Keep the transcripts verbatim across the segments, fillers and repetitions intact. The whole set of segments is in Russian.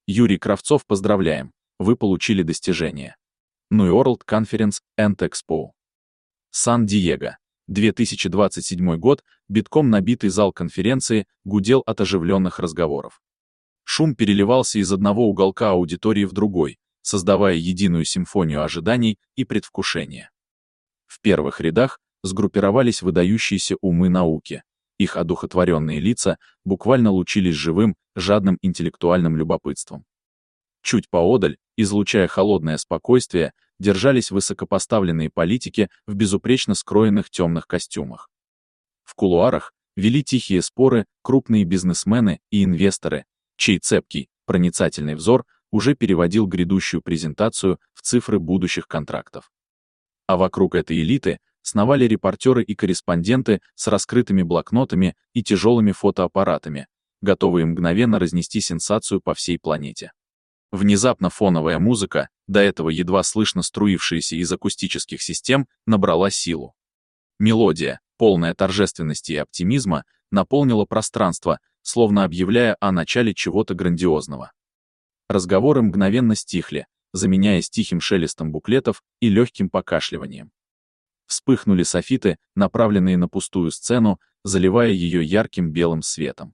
Юрий Кравцов, поздравляем, вы получили достижение. New World Conference and Expo. Сан-Диего. две тысячи двадцать седьмой год, битком набитый зал конференции гудел от оживленных разговоров. Шум переливался из одного уголка аудитории в другой, создавая единую симфонию ожиданий и предвкушения. В первых рядах сгруппировались выдающиеся умы науки. Их одухотворенные лица буквально лучились живым, жадным интеллектуальным любопытством. Чуть поодаль, излучая холодное спокойствие, держались высокопоставленные политики в безупречно скроенных темных костюмах. В кулуарах вели тихие споры крупные бизнесмены и инвесторы, чей цепкий, проницательный взор уже переводил грядущую презентацию в цифры будущих контрактов. А вокруг этой элиты сновали репортеры и корреспонденты с раскрытыми блокнотами и тяжелыми фотоаппаратами, готовые мгновенно разнести сенсацию по всей планете. Внезапно фоновая музыка, до этого едва слышно струившаяся из акустических систем, набрала силу. Мелодия, полная торжественности и оптимизма, наполнила пространство, словно объявляя о начале чего-то грандиозного. Разговоры мгновенно стихли, заменяясь тихим шелестом буклетов и легким покашливанием. Вспыхнули софиты, направленные на пустую сцену, заливая ее ярким белым светом.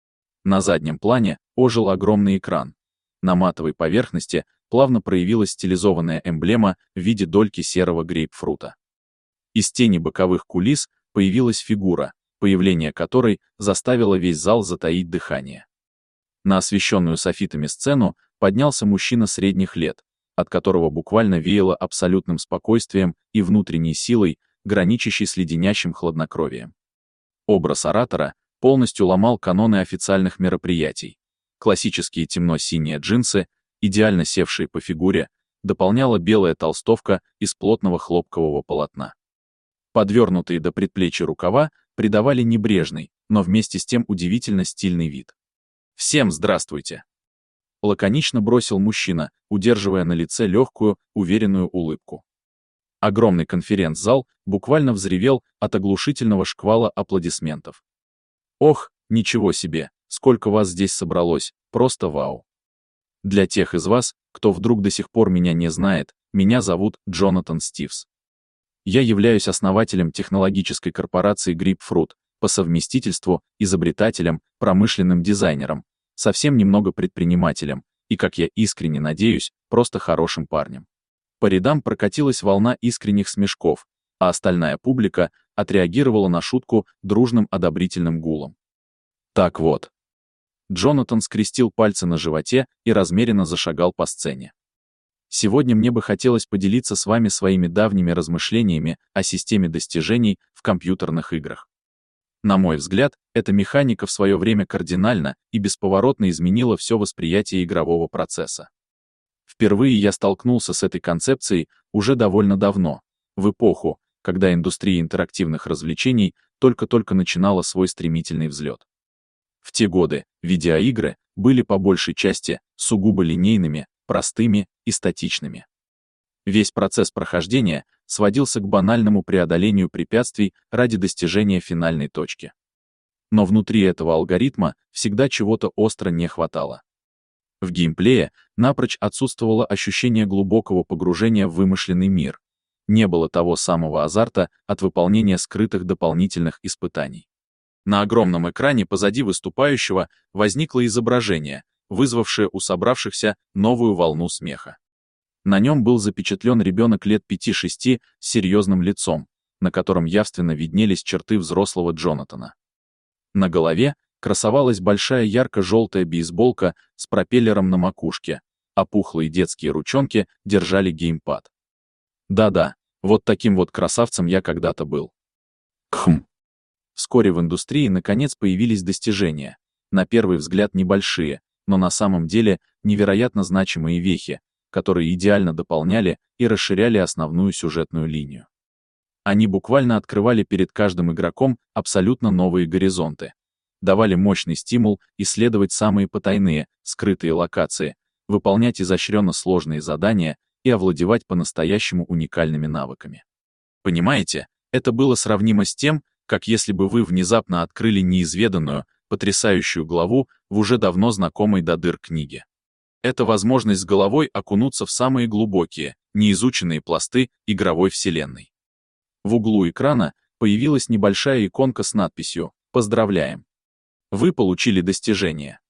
На заднем плане ожил огромный экран. На матовой поверхности плавно проявилась стилизованная эмблема в виде дольки серого грейпфрута. Из тени боковых кулис появилась фигура, появление которой заставило весь зал затаить дыхание. На освещенную софитами сцену поднялся мужчина средних лет, от которого буквально веяло абсолютным спокойствием и внутренней силой, граничащей с леденящим хладнокровием. Образ оратора полностью ломал каноны официальных мероприятий. Классические темно-синие джинсы, идеально севшие по фигуре, дополняла белая толстовка из плотного хлопкового полотна. Подвернутые до предплечья рукава придавали небрежный, но вместе с тем удивительно стильный вид. «Всем здравствуйте!» Лаконично бросил мужчина, удерживая на лице легкую, уверенную улыбку. Огромный конференц-зал буквально взревел от оглушительного шквала аплодисментов. «Ох, ничего себе, сколько вас здесь собралось, просто вау!» Для тех из вас, кто вдруг до сих пор меня не знает, меня зовут Джонатан Стивс. Я являюсь основателем технологической корпорации Grapefruit, по совместительству изобретателем, промышленным дизайнером, совсем немного предпринимателем и, как я искренне надеюсь, просто хорошим парнем. По рядам прокатилась волна искренних смешков, а остальная публика отреагировала на шутку дружным одобрительным гулом. Так вот. Джонатан скрестил пальцы на животе и размеренно зашагал по сцене. Сегодня мне бы хотелось поделиться с вами своими давними размышлениями о системе достижений в компьютерных играх. На мой взгляд, эта механика в свое время кардинально и бесповоротно изменила все восприятие игрового процесса. Впервые я столкнулся с этой концепцией уже довольно давно, в эпоху, когда индустрия интерактивных развлечений только-только начинала свой стремительный взлет. В те годы видеоигры были по большей части сугубо линейными, простыми и статичными. Весь процесс прохождения сводился к банальному преодолению препятствий ради достижения финальной точки. Но внутри этого алгоритма всегда чего-то остро не хватало. В геймплее напрочь отсутствовало ощущение глубокого погружения в вымышленный мир. Не было того самого азарта от выполнения скрытых дополнительных испытаний. На огромном экране позади выступающего возникло изображение, вызвавшее у собравшихся новую волну смеха. На нем был запечатлен ребенок лет пяти-шести с серьезным лицом, на котором явственно виднелись черты взрослого Джонатана. На голове красовалась большая ярко-желтая бейсболка с пропеллером на макушке, а пухлые детские ручонки держали геймпад. Да-да, вот таким вот красавцем я когда-то был. Кхм. Вскоре в индустрии наконец появились достижения, на первый взгляд небольшие, но на самом деле невероятно значимые вехи, которые идеально дополняли и расширяли основную сюжетную линию. Они буквально открывали перед каждым игроком абсолютно новые горизонты, давали мощный стимул исследовать самые потайные, скрытые локации, выполнять изощренно сложные задания и овладевать по-настоящему уникальными навыками. Понимаете, это было сравнимо с тем, как если бы вы внезапно открыли неизведанную, потрясающую главу в уже давно знакомой до дыр книге. Это возможность с головой окунуться в самые глубокие, неизученные пласты игровой вселенной. В углу экрана появилась небольшая иконка с надписью «Поздравляем! Вы получили достижение».